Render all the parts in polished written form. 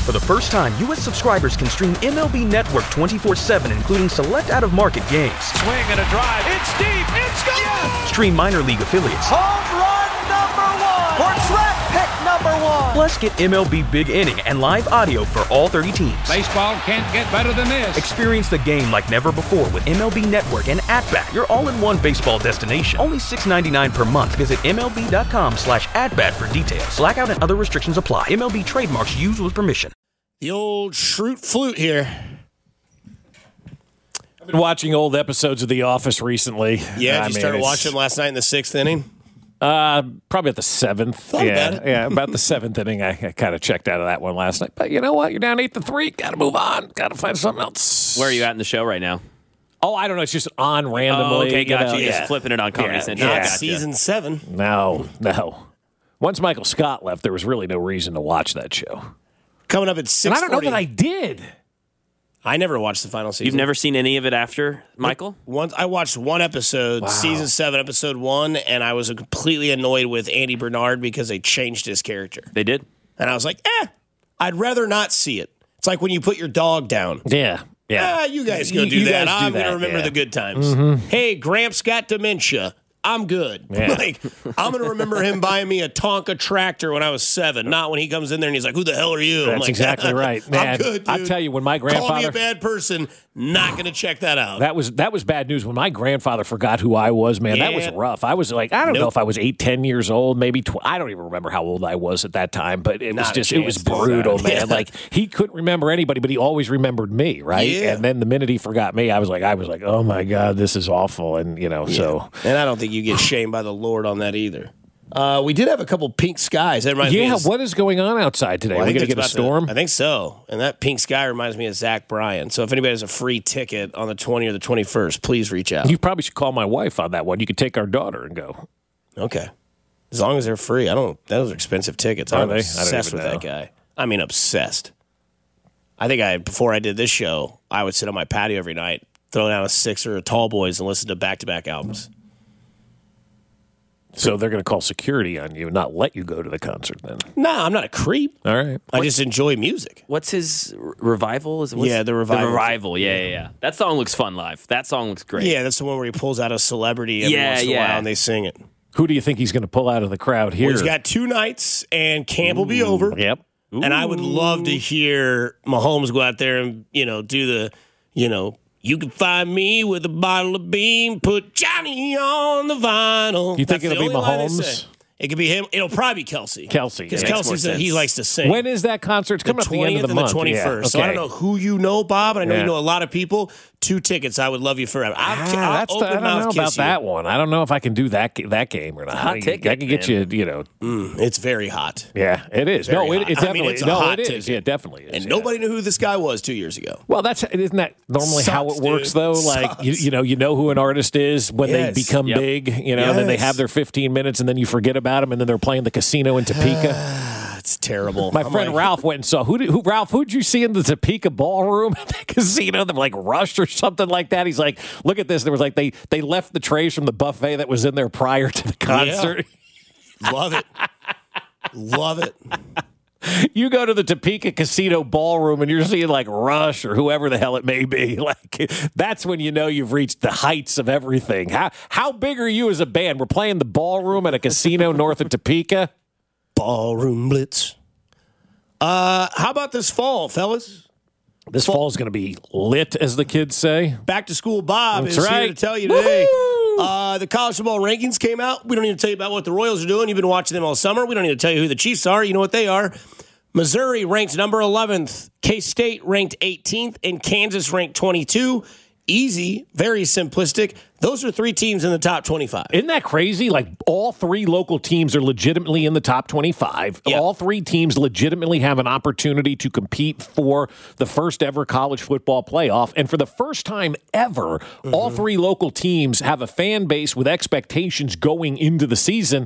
For the first time, U.S. subscribers can stream MLB Network 24/7, including select out-of-market games. Swing and a drive. It's deep. It's gone. Yes! Stream minor league affiliates. Home run number 1. Or draft pick number 1. Plus, get MLB Big Inning and live audio for all 30 teams. Baseball can't get better than this. Experience the game like never before with MLB Network and At-Bat, your all-in-one baseball destination. Only $6.99 per month. Visit MLB.com/atbat for details. Blackout and other restrictions apply. MLB trademarks used with permission. The old Schrute flute here. I've been watching old episodes of The Office recently. Yeah, you started watching last night in the 6th inning? Probably at the 7th. Yeah, about the 7th inning. I kind of checked out of that one last night. But you know what? You're down 8-3. Got to move on. Got to find something else. Where are you at in the show right now? Oh, I don't know. It's just on randomly. Oh, okay, gotcha. You know? Just flipping it on Comedy Central. Not Gotcha. season 7. No. Once Michael Scott left, there was really no reason to watch that show. Coming up at 6:40. And I don't know that I did. I never watched the final season. You've never seen any of it after, Michael? I watched one episode, season 7, episode 1, and I was completely annoyed with Andy Bernard because they changed his character. They did? And I was like, I'd rather not see it. It's like when you put your dog down. Yeah. You guys go do that. I'm going to remember the good times. Mm-hmm. Hey, Gramps got dementia. I'm good. Yeah. Like, I'm going to remember him buying me a Tonka tractor when I was 7, not when he comes in there and he's like, who the hell are you? I'm That's like, exactly right. I'm Man, good, dude. I'll tell you, when my Call me grandfather... a bad person, not going to check that out. That was bad news. When my grandfather forgot who I was, man, that was rough. I was like, I don't know if I was 8, 10 years old, maybe 12. I don't even remember how old I was at that time, but it was just, it was brutal, man. Yeah. Like, he couldn't remember anybody, but he always remembered me, right? Yeah. And then the minute he forgot me, I was like, oh my God, this is awful. And, so. And I don't think you get shamed by the Lord on that either. We did have a couple pink skies. That reminds me of, what is going on outside today? Well, Are we going to it's get a about storm? I think so. And that pink sky reminds me of Zach Bryan. So if anybody has a free ticket on the 20th or the 21st, please reach out. You probably should call my wife on that one. You could take our daughter and go. Okay. As long as they're free. Those are expensive tickets. I'm obsessed with that guy. I mean, obsessed. I think before I did this show, I would sit on my patio every night, throw down a sixer of Tall Boys and listen to back-to-back albums. So they're going to call security on you and not let you go to the concert then? Nah, I'm not a creep. All right. I just enjoy music. What's his Revival? The Revival. The Revival, yeah. That song looks fun live. That song looks great. Yeah, that's the one where he pulls out a celebrity every once in a while and they sing it. Who do you think he's going to pull out of the crowd here? Well, he's got 2 nights, and camp will be over. Yep. And I would love to hear Mahomes go out there and, do the, you can find me with a bottle of Beam, put Johnny on the vinyl. You think it'll be Mahomes? It could be him. It'll probably be Kelsey. Because Kelsey he likes to sing. When is that concert? It's coming up at the end of the month. The 21st. Yeah. Okay. So I don't know who you know, Bob, and I know you know a lot of people. 2 tickets. I would love you forever. I don't know about that one. I don't know if I can do that game or not. Hot ticket. I can get you, it's very hot. Yeah, it is. Very no, it hot. definitely It's a hot it is. ticket. Yeah, it definitely is. And nobody knew who this guy was 2 years ago. Well, isn't that normally how it works, dude. though? Like, you know who an artist is when they become big, and then they have their 15 minutes, and then you forget about them, and then they're playing the casino in Topeka. It's terrible. My friend Ralph went and saw Ralph, who'd you see in the Topeka ballroom at the casino? They're like Rush or something like that. He's like, look at this. There was like they left the trays from the buffet that was in there prior to the concert. Yeah. Love it. Love it. You go to the Topeka casino ballroom and you're seeing like Rush or whoever the hell it may be. Like, that's when you know you've reached the heights of everything. How big are you as a band? We're playing the ballroom at a casino north of Topeka. Ballroom Blitz. How about this fall, fellas? This fall's going to be lit, as the kids say. Back to School Bob That's is right. here to tell you today. The college football rankings came out. We don't need to tell you about what the Royals are doing. You've been watching them all summer. We don't need to tell you who the Chiefs are. You know what they are. Missouri ranked number 11th. K-State ranked 18th. And Kansas ranked 22. Easy, very simplistic. Those are 3 teams in the top 25. Isn't that crazy? Like, all 3 local teams are legitimately in the top 25. Yeah. All 3 teams legitimately have an opportunity to compete for the first ever college football playoff. And for the first time ever, all 3 local teams have a fan base with expectations going into the season.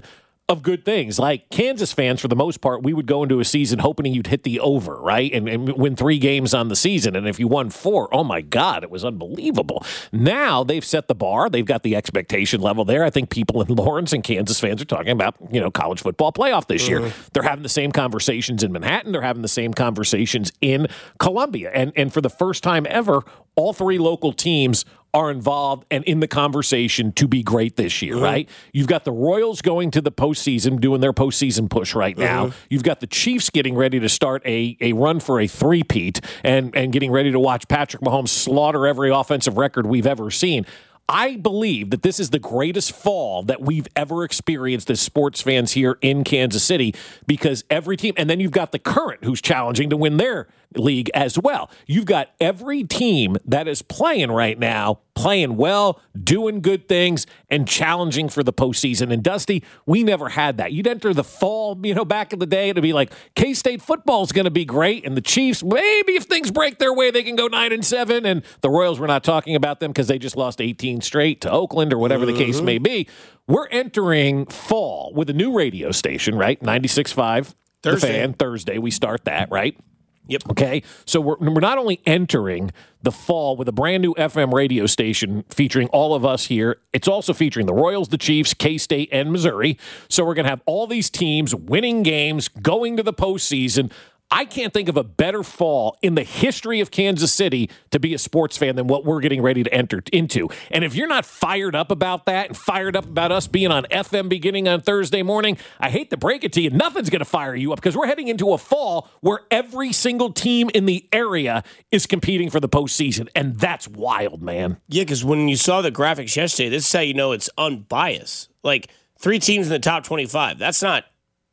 of good things. Like Kansas fans, for the most part, we would go into a season hoping you'd hit the over, right? And win 3 games on the season. And if you won 4, oh my God, it was unbelievable. Now they've set the bar. They've got the expectation level there. I think people in Lawrence and Kansas fans are talking about, college football playoff this year. They're having the same conversations in Manhattan. They're having the same conversations in Columbia. And for the first time ever, all 3 local teams are involved and in the conversation to be great this year, right? You've got the Royals going to the postseason, doing their postseason push right now. You've got the Chiefs getting ready to start a run for a three-peat and getting ready to watch Patrick Mahomes slaughter every offensive record we've ever seen. I believe that this is the greatest fall that we've ever experienced as sports fans here in Kansas City because every team, and then you've got the Current who's challenging to win their league as well. You've got every team that is playing right now, playing well, doing good things, and challenging for the postseason. And Dusty, we never had that. You'd enter the fall, back in the day, it'd be like K-State football is going to be great, and the Chiefs, maybe if things break their way, they can go 9-7. And the Royals, we're not talking about them because they just lost 18 straight to Oakland or whatever the case may be. We're entering fall with a new radio station, right? 96.5. The Fan, Thursday. We start that, right? Yep. Okay. So we're not only entering the fall with a brand new FM radio station featuring all of us here, it's also featuring the Royals, the Chiefs, K-State, and Missouri. So we're going to have all these teams winning games, going to the postseason. I can't think of a better fall in the history of Kansas City to be a sports fan than what we're getting ready to enter into. And if you're not fired up about that and fired up about us being on FM beginning on Thursday morning, I hate to break it to you, nothing's going to fire you up because we're heading into a fall where every single team in the area is competing for the postseason. And that's wild, man. Yeah, because when you saw the graphics yesterday, this is how you know it's unbiased. Like 3 teams in the top 25. That's not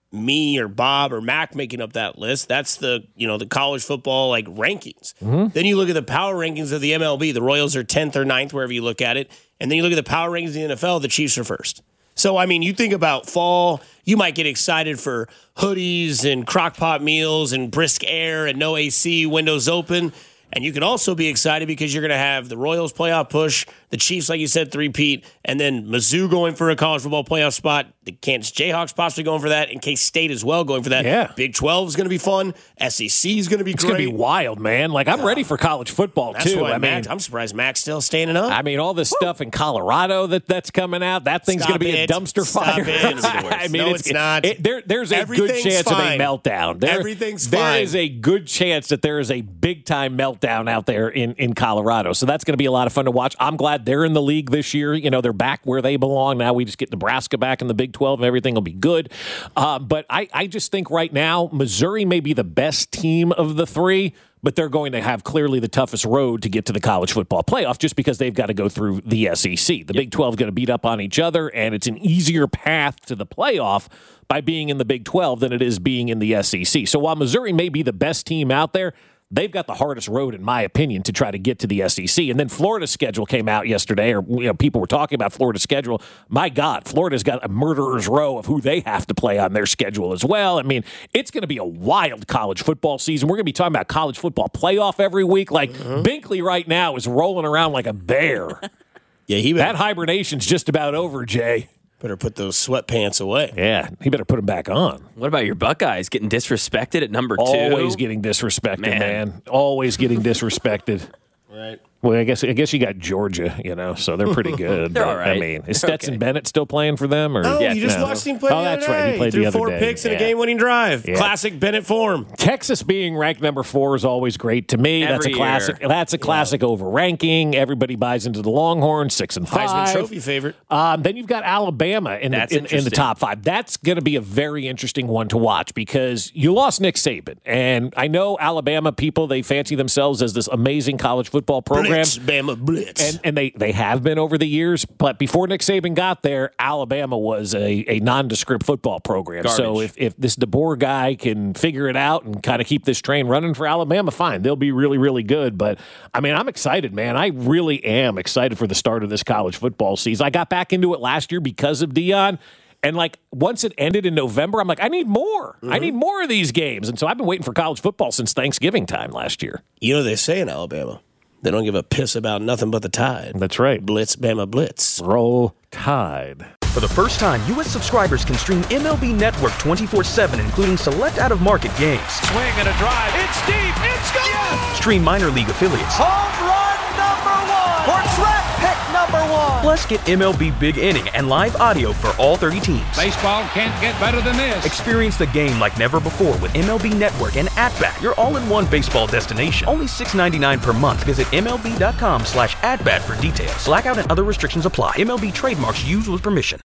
me or Bob or Mac making up that list. That's the college football rankings. Then you look at the power rankings of the MLB. The Royals are 10th or 9th, wherever you look at it. And then you look at the power rankings of the NFL, the Chiefs are first. So, I mean, you think about fall, you might get excited for hoodies and crock-pot meals and brisk air and no AC, windows open. And you can also be excited because you're going to have the Royals playoff push, the Chiefs, like you said, three-peat, and then Mizzou going for a college football playoff spot, the Kansas Jayhawks possibly going for that, and K-State as well going for that. Yeah. Big 12 is going to be fun. SEC is going to be great. It's going to be wild, man. I'm ready for college football, that's too. Why I'm surprised Mac's still standing up. I mean, all this stuff in Colorado that's coming out, that thing's going to be a dumpster fire. I mean, no, it's not. There's a good chance of a meltdown. Everything's fine. There is a good chance that there is a big-time meltdown out there in Colorado. So that's going to be a lot of fun to watch. I'm glad they're in the league this year. They're back where they belong. Now we just get Nebraska back in the Big 12 and everything will be good. But I just think right now, Missouri may be the best team of the 3, but they're going to have clearly the toughest road to get to the college football playoff just because they've got to go through the SEC. The Big 12 is going to beat up on each other, and it's an easier path to the playoff by being in the Big 12 than it is being in the SEC. So while Missouri may be the best team out there, they've got the hardest road, in my opinion, to try to get to the SEC. And then Florida's schedule came out yesterday, or people were talking about Florida's schedule. My God, Florida's got a murderer's row of who they have to play on their schedule as well. I mean, it's going to be a wild college football season. We're going to be talking about college football playoff every week. Binkley right now is rolling around like a bear. Yeah, that hibernation's just about over, Jay. Better put those sweatpants away. Yeah, he better put them back on. What about your Buckeyes getting disrespected at number 2? Always getting disrespected, man. Always getting disrespected. Right. Well, I guess you got Georgia, so they're pretty good. They're all right. I mean, is Stetson Bennett still playing for them? Or you just watched him play the other that's right. He day. played Threw the other 4 day. picks in a game-winning drive. Yeah. Classic Bennett form. Texas being ranked number 4 is always great to me. That's a classic. That's a classic over-ranking. Everybody buys into the Longhorns, 6-5. Heisman Trophy favorite. Then you've got Alabama in the top 5. That's going to be a very interesting one to watch because you lost Nick Saban. And I know Alabama people, they fancy themselves as this amazing college football program. Blitz, Bama Blitz. And they have been over the years, but before Nick Saban got there, Alabama was a nondescript football program. Garbage. So if this DeBoer guy can figure it out and kind of keep this train running for Alabama, fine. They'll be really, really good. But, I mean, I'm excited, man. I really am excited for the start of this college football season. I got back into it last year because of Deion. And, once it ended in November, I'm like, I need more. I need more of these games. And so I've been waiting for college football since Thanksgiving time last year. They say in Alabama, they don't give a piss about nothing but the Tide. That's right. Blitz, Bama Blitz. Roll Tide. For the first time, U.S. subscribers can stream MLB Network 24/7, including select out-of-market games. Swing and a drive. It's deep. It's gone. Yes. Stream minor league affiliates. Home run number 1. For track pick number 1. Plus, get MLB Big Inning and live audio for all 30 teams. Baseball can't get better than this. Experience the game like never before with MLB Network and At-Bat, your all-in-one baseball destination. Only $6.99 per month. Visit MLB.com/atbat for details. Blackout and other restrictions apply. MLB trademarks used with permission.